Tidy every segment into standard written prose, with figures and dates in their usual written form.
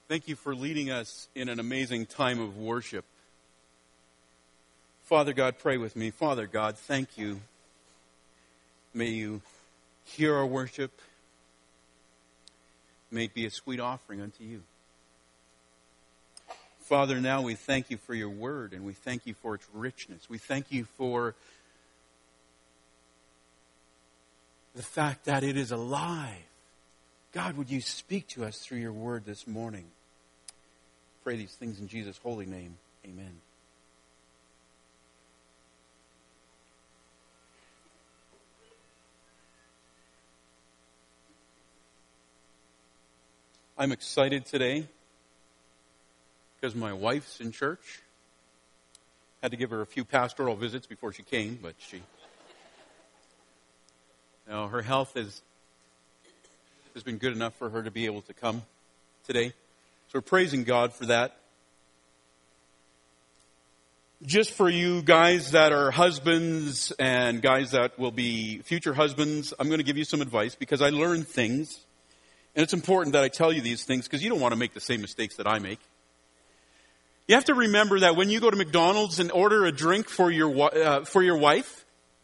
Thank you for leading us in an amazing time of worship. Father God, pray with me. Father God, thank you. May you hear our worship. May it be a sweet offering unto you. Father, now we thank you for your word, and we thank you for its richness. We thank you for the fact that it is alive. God, would you speak to us through your word this morning? Pray these things in Jesus' holy name. Amen. I'm excited today because my wife's in church. Had to give her a few pastoral visits before she came, but her health has been good enough for her to be able to come today. So we're praising God for that. Just for you guys that are husbands and guys that will be future husbands, I'm going to give you some advice because I learned things. And it's important that I tell you these things because you don't want to make the same mistakes that I make. You have to remember that when you go to McDonald's and order a drink for your wife,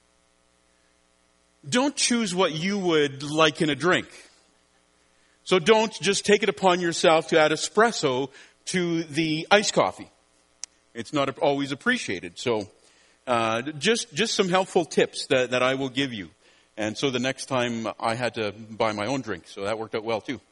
don't choose what you would like in a drink. So don't just take it upon yourself to add espresso to the iced coffee. It's not always appreciated. So just some helpful tips that I will give you. And so the next time I had to buy my own drink, so that worked out well too.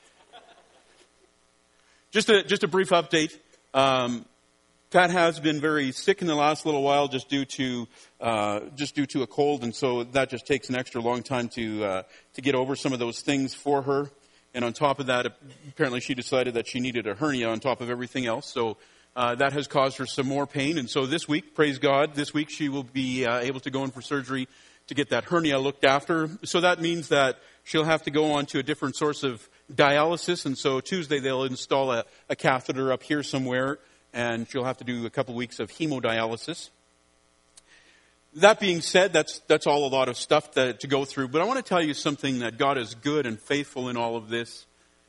Just a brief update. Pat has been very sick in the last little while just due to a cold, and so that just takes an extra long time to get over some of those things for her. And on top of that, apparently she decided that she needed a hernia on top of everything else. So that has caused her some more pain. And so this week, praise God, this week she will be able to go in for surgery to get that hernia looked after. So that means that she'll have to go on to a different source of dialysis. And so Tuesday they'll install a catheter up here somewhere, and she'll have to do a couple weeks of hemodialysis. That being said, that's all a lot of stuff to go through. But I want to tell you something, that God is good and faithful in all of this.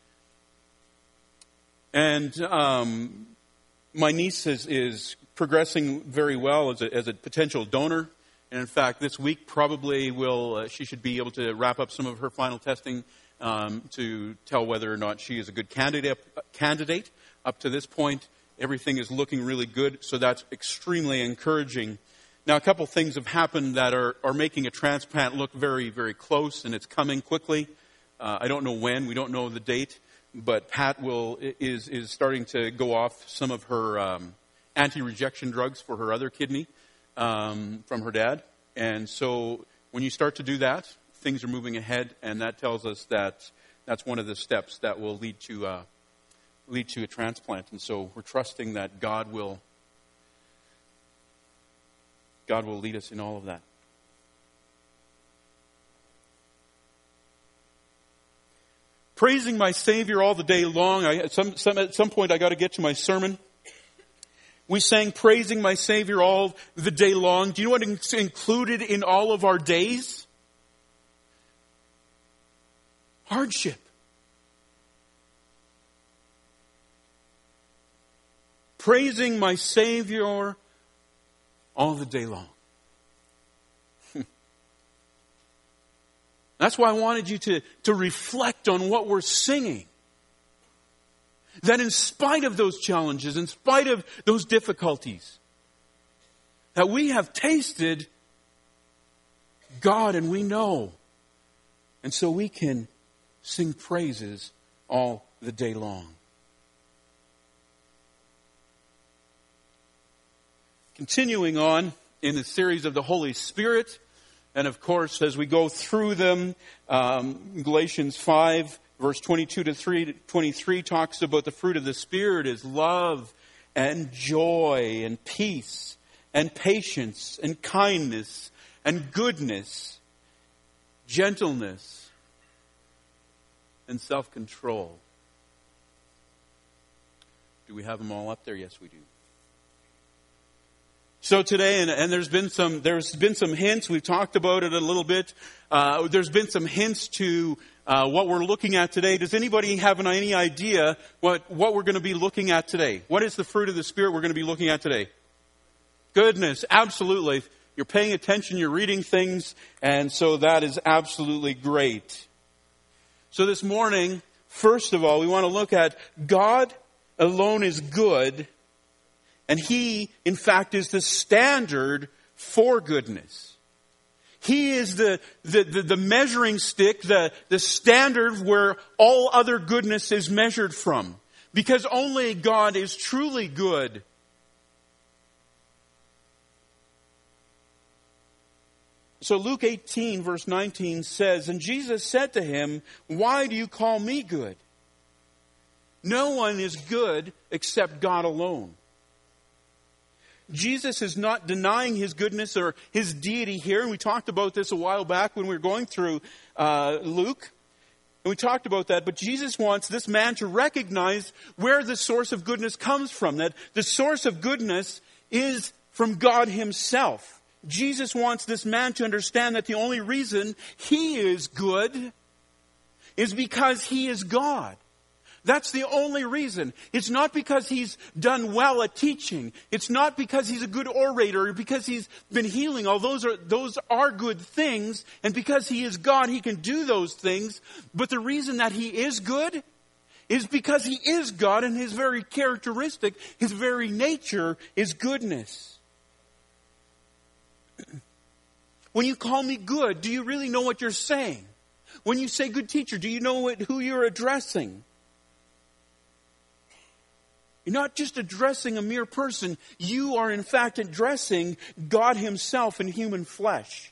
And my niece is progressing very well as a potential donor. And in fact, this week probably she should be able to wrap up some of her final testing to tell whether or not she is a good candidate. Up to this point, everything is looking really good. So that's extremely encouraging. Now, a couple things have happened that are making a transplant look very, very close, and it's coming quickly. I don't know when. We don't know the date. But Pat is starting to go off some of her anti-rejection drugs for her other kidney from her dad. And so when you start to do that, things are moving ahead, and that tells us that that's one of the steps that will lead to a transplant. And so we're trusting that God will lead us in all of that. Praising my Savior all the day long. At some point I got to get to my sermon. We sang praising my Savior all the day long. Do you know what is included in all of our days? Hardship. Praising my Savior all the day long. That's why I wanted you to reflect on what we're singing. That in spite of those challenges, in spite of those difficulties, that we have tasted God and we know. And so we can sing praises all the day long. Continuing on in the series of the Holy Spirit, and of course, as we go through them, Galatians 5, verse 22 to 23 talks about the fruit of the Spirit is love and joy and peace and patience and kindness and goodness, gentleness and self-control. Do we have them all up there? Yes, we do. So today, and there's been some hints. We've talked about it a little bit. There's been some hints to what we're looking at today. Does anybody have any idea what we're going to be looking at today? What is the fruit of the Spirit we're going to be looking at today? Goodness, absolutely. You're paying attention, you're reading things, and so that is absolutely great. So this morning, first of all, we want to look at God alone is good, and He, in fact, is the standard for goodness. He is the measuring stick, the standard where all other goodness is measured from. Because only God is truly good. So Luke 18 verse 19 says, "And Jesus said to him, 'Why do you call me good? No one is good except God alone.'" Jesus is not denying His goodness or His deity here. And we talked about this a while back when we were going through Luke. And we talked about that. But Jesus wants this man to recognize where the source of goodness comes from. That the source of goodness is from God Himself. Jesus wants this man to understand that the only reason he is good is because he is God. That's the only reason. It's not because he's done well at teaching. It's not because he's a good orator or because he's been healing. All those are good things. And because he is God, he can do those things. But the reason that he is good is because he is God, and his very characteristic, his very nature is goodness. When you call me good, do you really know what you're saying? When you say good teacher, do you know who you're addressing? You're not just addressing a mere person. You are in fact addressing God Himself in human flesh.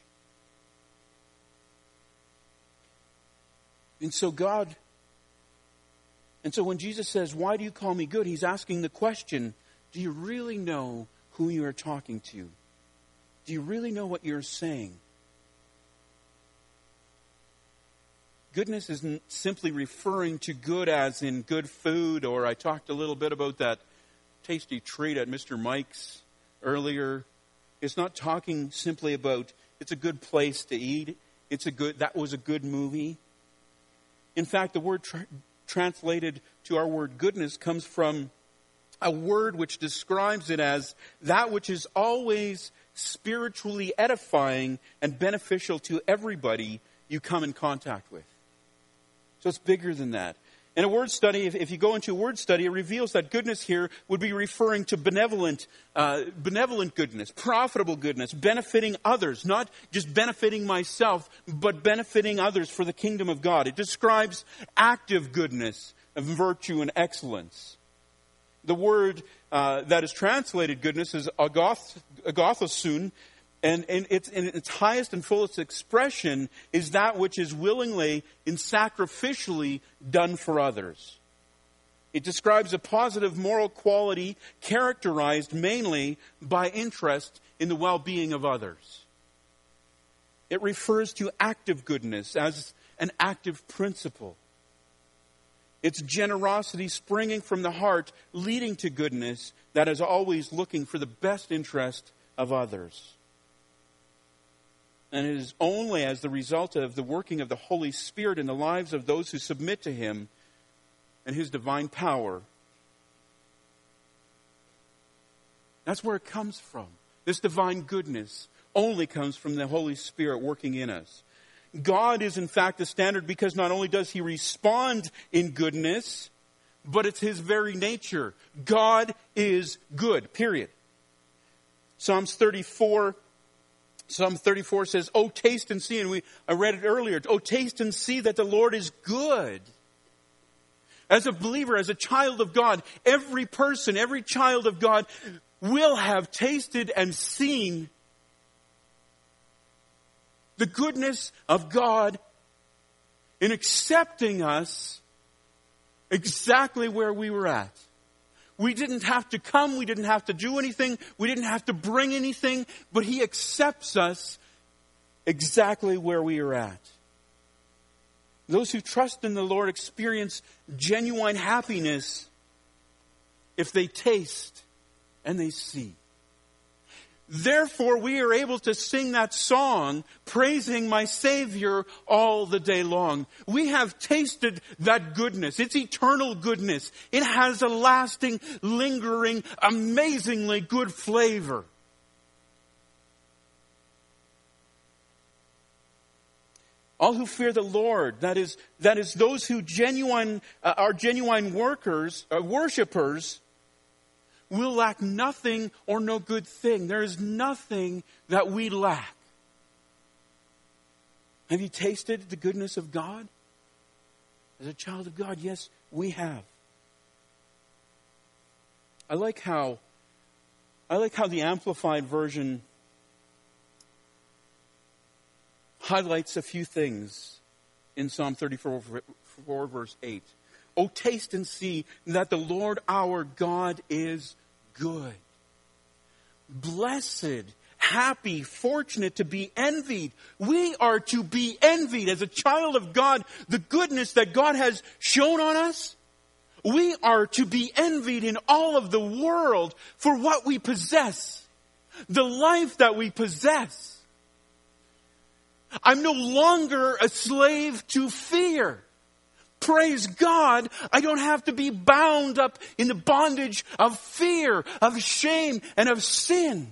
And so when Jesus says, "Why do you call me good?" He's asking the question, do you really know who you are talking to? Do you really know what you're saying? Goodness isn't simply referring to good as in good food, or I talked a little bit about that tasty treat at Mr. Mike's earlier. It's not talking simply about it's a good place to eat. That was a good movie. In fact, the word translated to our word goodness comes from a word which describes it as that which is always spiritually edifying and beneficial to everybody you come in contact with. So it's bigger than that. In a word study, if you go into a word study, it reveals that goodness here would be referring to benevolent goodness, profitable goodness, benefiting others, not just benefiting myself, but benefiting others for the kingdom of God. It describes active goodness, of virtue and excellence. The word that is translated goodness is agothosun, and in its highest and fullest expression is that which is willingly and sacrificially done for others. It describes a positive moral quality characterized mainly by interest in the well-being of others. It refers to active goodness as an active principle. It's generosity springing from the heart, leading to goodness that is always looking for the best interest of others. And it is only as the result of the working of the Holy Spirit in the lives of those who submit to Him and His divine power. That's where it comes from. This divine goodness only comes from the Holy Spirit working in us. God is in fact the standard because not only does He respond in goodness, but it's His very nature. God is good, period. Psalm 34 says, "Oh, taste and see," and I read it earlier, "Oh, taste and see that the Lord is good." As a believer, as a child of God, every person, every child of God will have tasted and seen the goodness of God in accepting us exactly where we were at. We didn't have to come. We didn't have to do anything. We didn't have to bring anything. But He accepts us exactly where we are at. Those who trust in the Lord experience genuine happiness if they taste and they see. Therefore, we are able to sing that song, praising my Savior all the day long. We have tasted that goodness. It's eternal goodness. It has a lasting, lingering, amazingly good flavor. All who fear the Lord, that is those who are genuine worshipers, will lack nothing or no good thing. There is nothing that we lack. Have you tasted the goodness of God? As a child of God, yes, we have. I like how the Amplified Version highlights a few things in Psalm 34, verse 8. Oh, taste and see that the Lord our God is good. Blessed, happy, fortunate, to be envied. We are to be envied as a child of God. The goodness that God has shown on us, we are to be envied in all of the world for what we possess, the life that we possess. I'm no longer a slave to fear. Praise God, I don't have to be bound up in the bondage of fear, of shame, and of sin.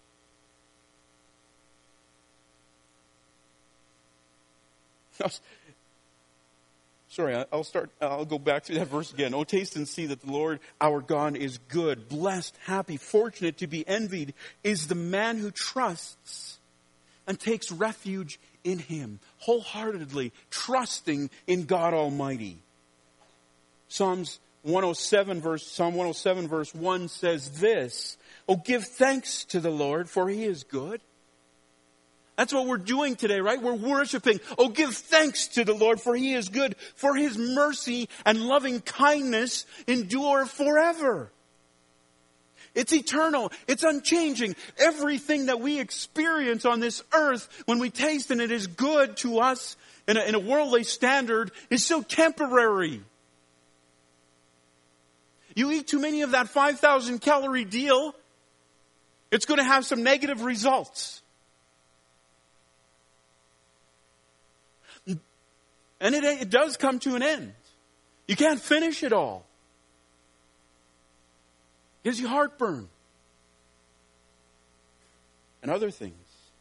Sorry, I'll go back through that verse again. Oh, taste and see that the Lord our God is good. Blessed, happy, fortunate, to be envied is the man who trusts and takes refuge in Him, wholeheartedly trusting in God Almighty. Psalm 107 verse 1 says this, oh, give thanks to the Lord, for He is good. That's what we're doing today, right? We're worshiping. Oh, give thanks to the Lord, for He is good, for His mercy and loving kindness endure forever. It's eternal. It's unchanging. Everything that we experience on this earth, when we taste and it is good to us in a worldly standard, is so temporary. You eat too many of that 5,000 calorie deal, it's going to have some negative results. And it does come to an end. You can't finish it all. Gives you heartburn. And other things.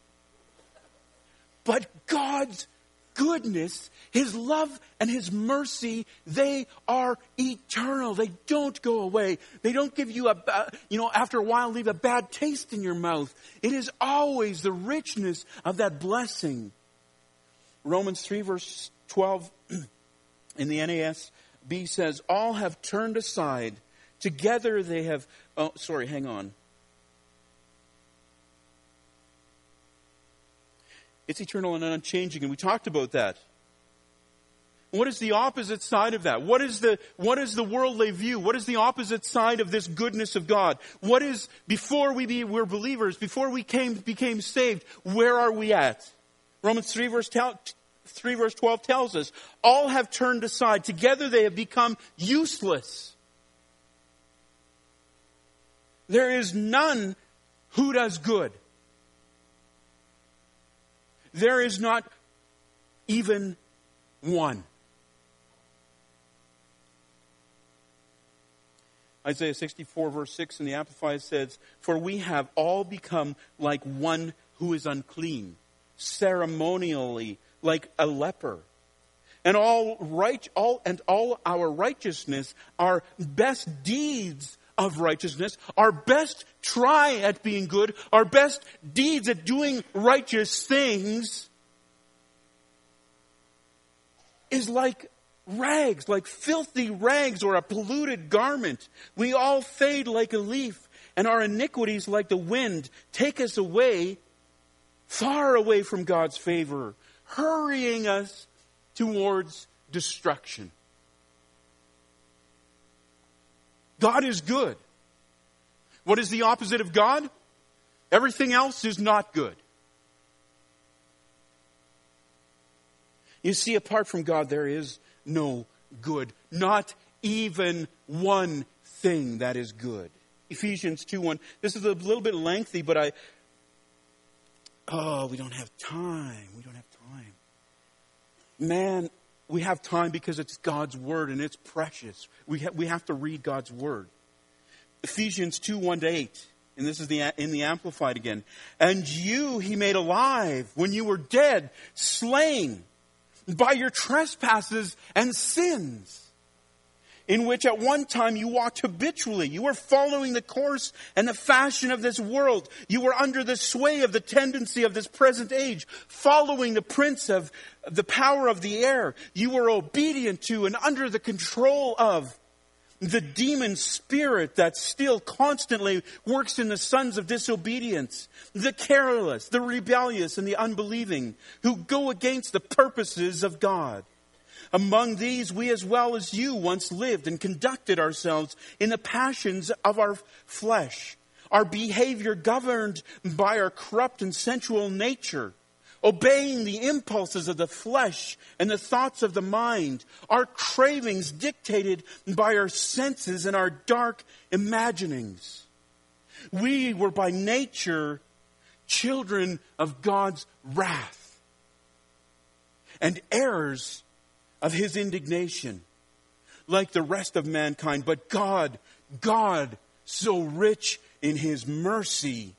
But God's goodness, His love and His mercy, they are eternal. They don't go away. They don't give you after a while leave a bad taste in your mouth. It is always the richness of that blessing. Romans 3 verse 12 in the NASB says, all have turned aside. Together they have... Oh, sorry, hang on. It's eternal and unchanging, and we talked about that. What is the opposite side of that? What is the worldly view? What is the opposite side of this goodness of God? What is, before we're believers, before we became saved, where are we at? Romans 3 verse 12 tells us, all have turned aside. Together they have become useless. There is none who does good. There is not even one. Isaiah 64 verse 6 in the Amplified says, for we have all become like one who is unclean, ceremonially like a leper. And all our righteousness, our best deeds of righteousness, our best try at being good, our best deeds at doing righteous things is like rags, like filthy rags or a polluted garment. We all fade like a leaf, and our iniquities like the wind take us away, far away from God's favor, hurrying us towards destruction. God is good. What is the opposite of God? Everything else is not good. You see, apart from God, there is no good. Not even one thing that is good. Ephesians 2:1. This is a little bit lengthy, but Oh, we don't have time. We don't have time. Man, we have time because it's God's Word and it's precious. We have to read God's Word. Ephesians 2:1-8. And this is in the Amplified again. And you he made alive when you were dead, slain by your trespasses and sins, in which at one time you walked habitually. You were following the course and the fashion of this world. You were under the sway of the tendency of this present age, following the prince of the power of the air. You were obedient to and under the control of the demon spirit that still constantly works in the sons of disobedience, the careless, the rebellious, and the unbelieving, who go against the purposes of God. Among these, we as well as you once lived and conducted ourselves in the passions of our flesh, our behavior governed by our corrupt and sensual nature, obeying the impulses of the flesh and the thoughts of the mind, our cravings dictated by our senses and our dark imaginings. We were by nature children of God's wrath and heirs of His indignation, like the rest of mankind. But God, so rich in His mercy,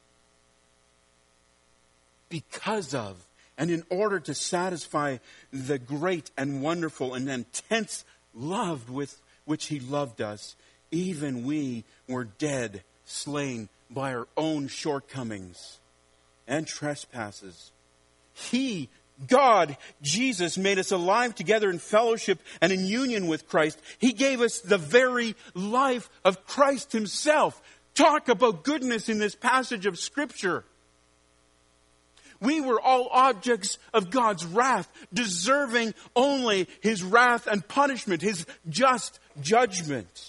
because of and in order to satisfy the great and wonderful and intense love with which He loved us, even we were dead, slain by our own shortcomings and trespasses. He, God, Jesus, made us alive together in fellowship and in union with Christ. He gave us the very life of Christ Himself. Talk about goodness in this passage of Scripture. We were all objects of God's wrath, deserving only His wrath and punishment, His just judgment.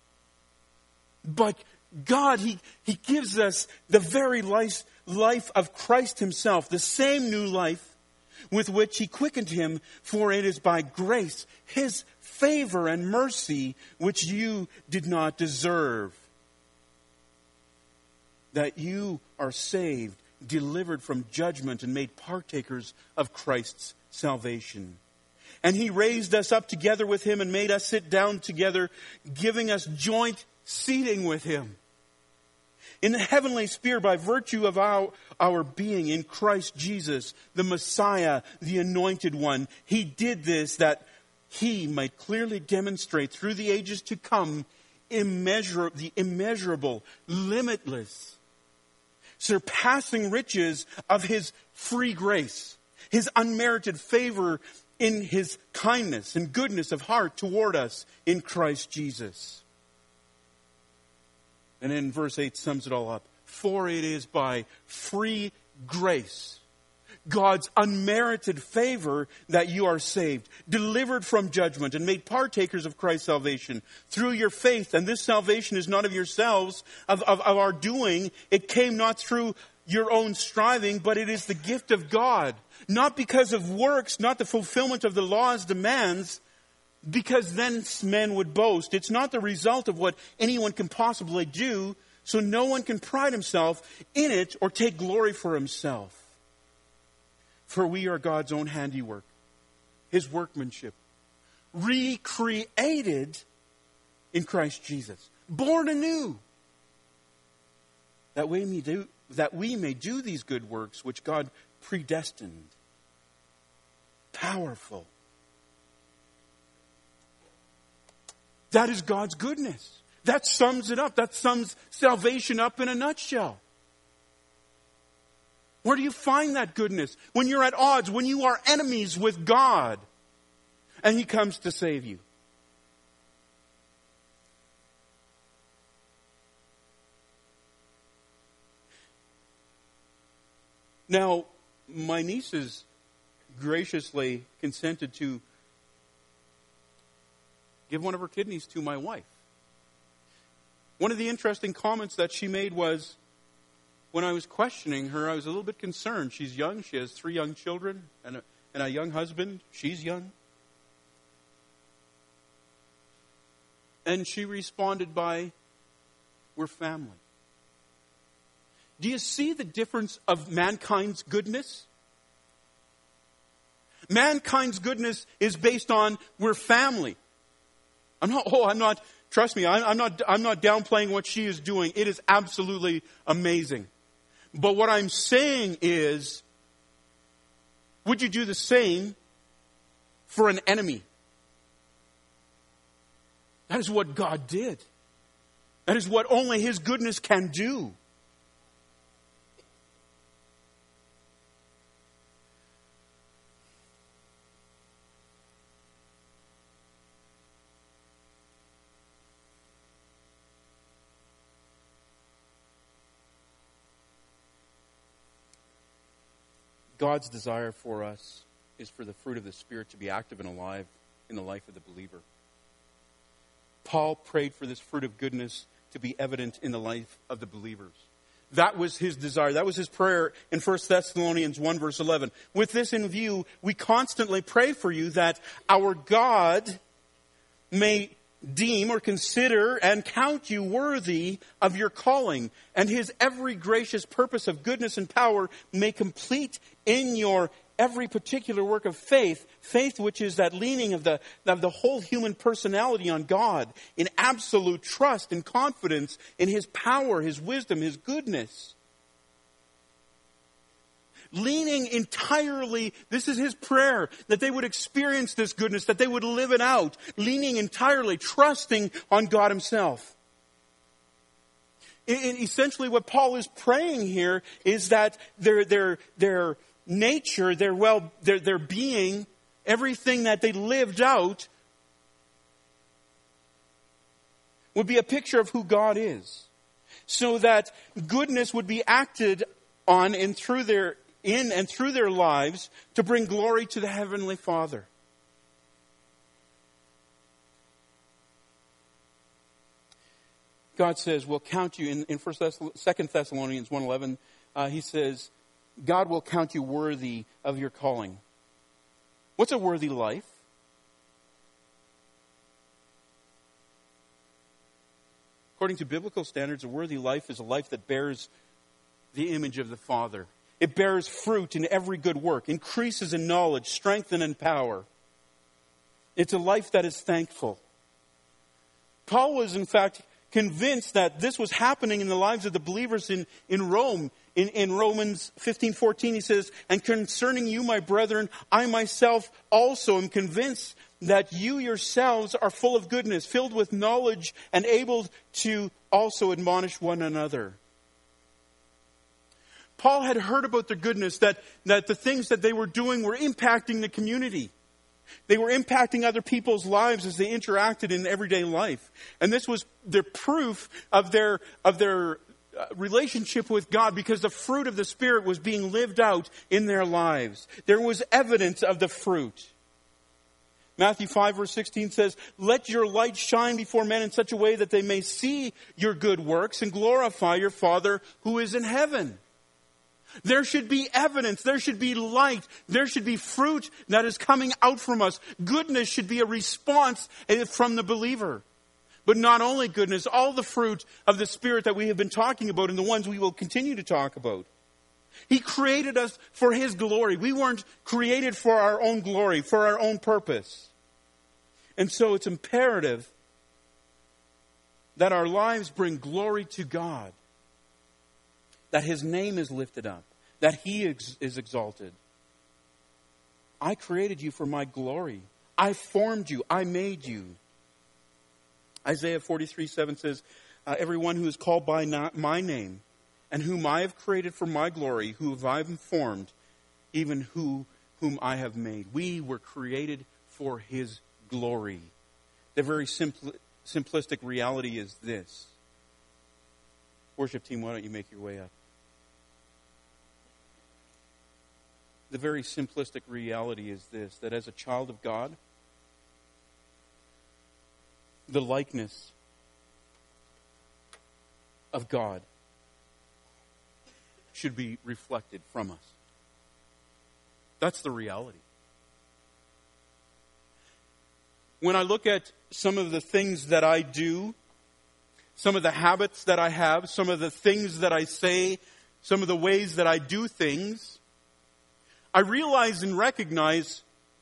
But God, He gives us the very life of Christ Himself, the same new life with which He quickened Him, for it is by grace, His favor and mercy, which you did not deserve, that you are saved, delivered from judgment, and made partakers of Christ's salvation. And He raised us up together with Him and made us sit down together, giving us joint seating with Him in the heavenly sphere by virtue of our being in Christ Jesus, the Messiah, the Anointed One. He did this that He might clearly demonstrate through the ages to come the immeasurable, limitless, surpassing riches of His free grace, His unmerited favor in His kindness and goodness of heart toward us in Christ Jesus. And then verse 8 sums it all up. For it is by free grace, God's unmerited favor, that you are saved, delivered from judgment, and made partakers of Christ's salvation through your faith. And this salvation is not of yourselves, of our doing. It came not through your own striving, but it is the gift of God. Not because of works, not the fulfillment of the law's demands, because then men would boast. It's not the result of what anyone can possibly do, so no one can pride himself in it or take glory for himself. For we are God's own handiwork, His workmanship, recreated in Christ Jesus, born anew, that we may do these good works which God predestined. Powerful. That is God's goodness. That sums it up. That sums salvation up in a nutshell. Where do you find that goodness? When you're at odds, when you are enemies with God, and He comes to save you. Now, my nieces graciously consented to give one of her kidneys to my wife. One of the interesting comments that she made was, when I was questioning her, I was a little bit concerned. She's young. She has 3 young children and a young husband. She's young. And she responded by, we're family. do you see the difference of mankind's goodness? Mankind's goodness is based on we're family. Trust me, I'm not downplaying what she is doing. It is absolutely amazing. But what I'm saying is, would you do the same for an enemy? That is what God did. That is what only His goodness can do. God's desire for us is for the fruit of the Spirit to be active and alive in the life of the believer. Paul prayed for this fruit of goodness to be evident in the life of the believers. That was his desire. That was his prayer in 1 Thessalonians 1 verse 11. With this in view, we constantly pray for you that our God may deem or consider and count you worthy of your calling, and His every gracious purpose of goodness and power may complete in your every particular work of faith, which is that leaning of the whole human personality on God, in absolute trust and confidence in His power, His wisdom, His goodness. Leaning entirely, this is his prayer, that they would experience this goodness, that they would live it out. Leaning entirely, trusting on God Himself. And essentially what Paul is praying here is that their nature, their being, everything that they lived out would be a picture of who God is. So that goodness would be acted on and through their lives to bring glory to the Heavenly Father. God says, we'll count you, in 2 Thessalonians 1:11, He says, God will count you worthy of your calling. What's a worthy life? According to biblical standards, a worthy life is a life that bears the image of the Father. It bears fruit in every good work, increases in knowledge, strengthen in power. It's a life that is thankful. Paul was, in fact, convinced that this was happening in the lives of the believers in Rome. In Romans 15:14, he says, and concerning you, my brethren, I myself also am convinced that you yourselves are full of goodness, filled with knowledge, and able to also admonish one another. Paul had heard about their goodness, that the things that they were doing were impacting the community. They were impacting other people's lives as they interacted in everyday life. And this was the proof of their relationship with God, because the fruit of the Spirit was being lived out in their lives. There was evidence of the fruit. Matthew 5 verse 16 says, let your light shine before men in such a way that they may see your good works and glorify your Father who is in heaven. There should be evidence. There should be light. There should be fruit that is coming out from us. Goodness should be a response from the believer. But not only goodness, all the fruit of the Spirit that we have been talking about and the ones we will continue to talk about. He created us for His glory. We weren't created for our own glory, for our own purpose. And so it's imperative that our lives bring glory to God. That His name is lifted up. That He is exalted. I created you for my glory. I formed you. I made you. Isaiah 43:7 says, everyone who is called by my name, and whom I have created for my glory, whom I have formed, even whom I have made. We were created for His glory. The very simplistic reality is this. Worship team, why don't you make your way up? The very simplistic reality is this, that as a child of God, the likeness of God should be reflected from us. That's the reality. When I look at some of the things that I do, some of the habits that I have, some of the things that I say some of the ways that I do things, I realize and recognize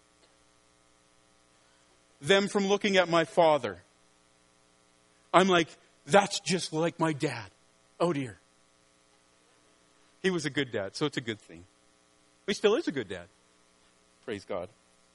them from looking at my father. I'm like, that's just like my dad. Oh dear. He was a good dad, so it's a good thing. He still is a good dad. Praise God.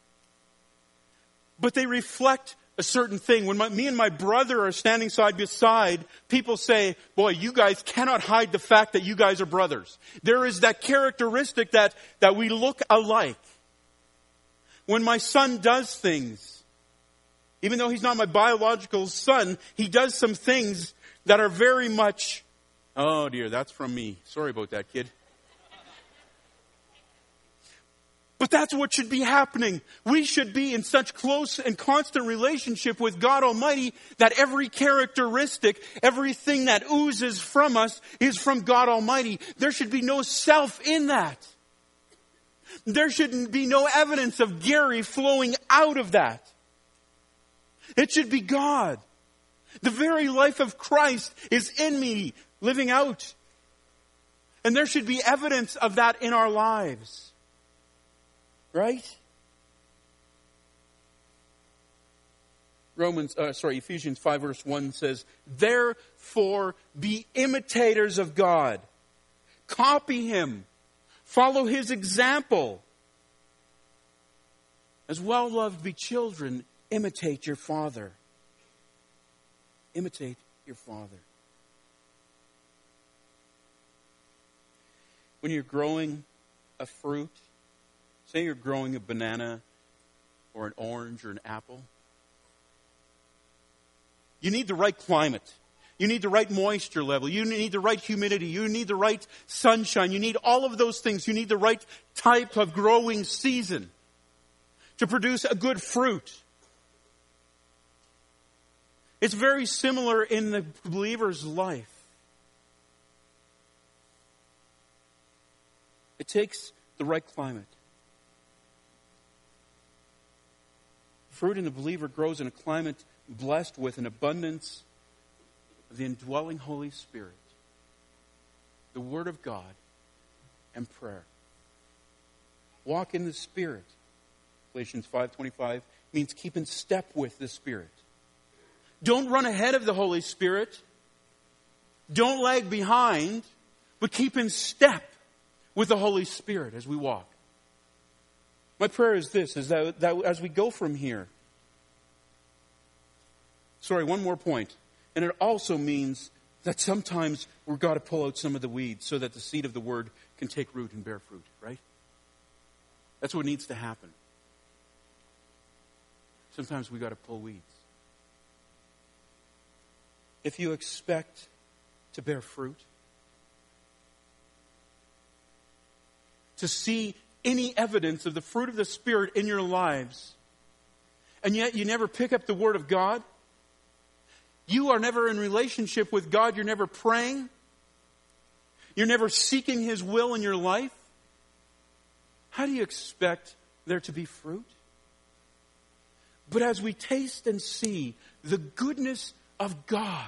But they reflect a certain thing. When me and my brother are standing side by side, people say, boy, you guys cannot hide the fact that you guys are brothers. There is that characteristic that we look alike. When my son does things, even though he's not my biological son, he does some things that are very much, oh dear, that's from me. Sorry about that, kid. But that's what should be happening. We should be in such close and constant relationship with God Almighty that every characteristic, everything that oozes from us is from God Almighty. There should be no self in that. There shouldn't be no evidence of Gary flowing out of that. It should be God. The very life of Christ is in me, living out. And there should be evidence of that in our lives. Right? Ephesians 5 verse 1 says, therefore be imitators of God. Copy Him. Follow His example. As well-loved be children, imitate your Father. Imitate your Father. When you're growing a fruit, say you're growing a banana or an orange or an apple. You need the right climate. You need the right moisture level. You need the right humidity. You need the right sunshine. You need all of those things. You need the right type of growing season to produce a good fruit. It's very similar in the believer's life. It takes the right climate. Fruit in the believer grows in a climate blessed with an abundance of the indwelling Holy Spirit, the Word of God, and prayer. Walk in the Spirit. Galatians 5:25 means keep in step with the Spirit. Don't run ahead of the Holy Spirit. Don't lag behind, but keep in step with the Holy Spirit as we walk. My prayer is this, is that as we go from here, one more point. And it also means that sometimes we've got to pull out some of the weeds so that the seed of the Word can take root and bear fruit, right? That's what needs to happen. Sometimes we've got to pull weeds. If you expect to bear fruit, to see any evidence of the fruit of the Spirit in your lives, and yet you never pick up the Word of God, you are never in relationship with God, you're never praying, you're never seeking His will in your life, how do you expect there to be fruit? But as we taste and see the goodness of God,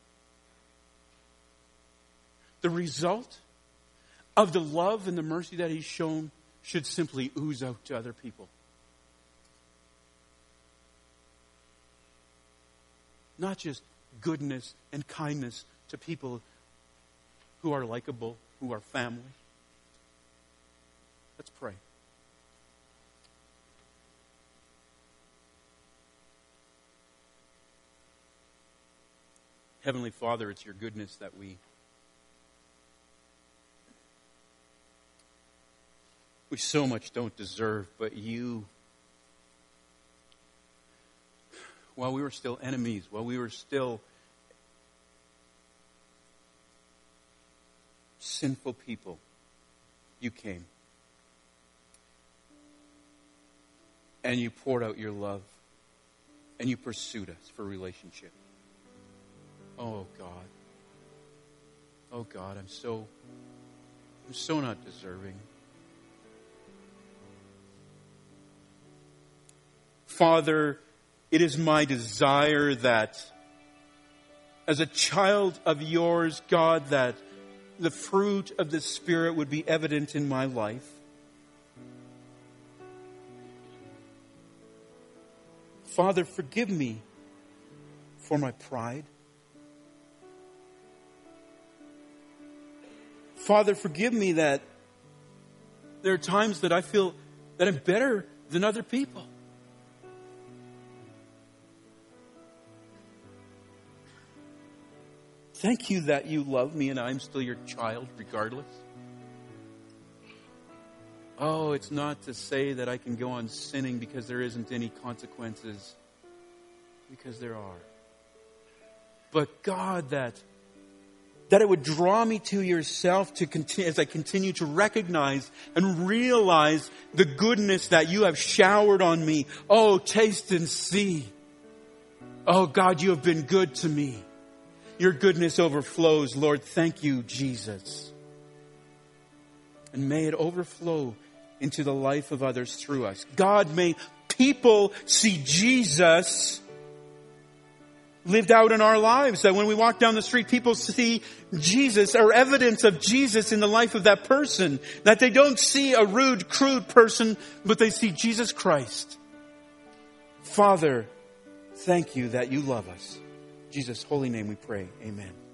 the result of the love and the mercy that He's shown should simply ooze out to other people. Not just goodness and kindness to people who are likable, who are family. Let's pray. Heavenly Father, it's your goodness that we so much don't deserve, but you, while we were still enemies, while we were still sinful people, you came. And you poured out your love. And you pursued us for relationship. Oh God. Oh God, I'm so not deserving. Father, it is my desire that as a child of yours, God, that the fruit of the Spirit would be evident in my life. Father, forgive me for my pride. Father, forgive me that there are times that I feel that I'm better than other people. Thank you that you love me and I'm still your child regardless. Oh, it's not to say that I can go on sinning because there isn't any consequences, because there are. But God, that it would draw me to yourself to continue, as I continue to recognize and realize the goodness that you have showered on me. Oh, taste and see. Oh God, you have been good to me. Your goodness overflows, Lord. Thank you, Jesus. And may it overflow into the life of others through us. God, may people see Jesus lived out in our lives. That when we walk down the street, people see Jesus or evidence of Jesus in the life of that person. That they don't see a rude, crude person, but they see Jesus Christ. Father, thank you that you love us. In Jesus' holy name we pray. Amen.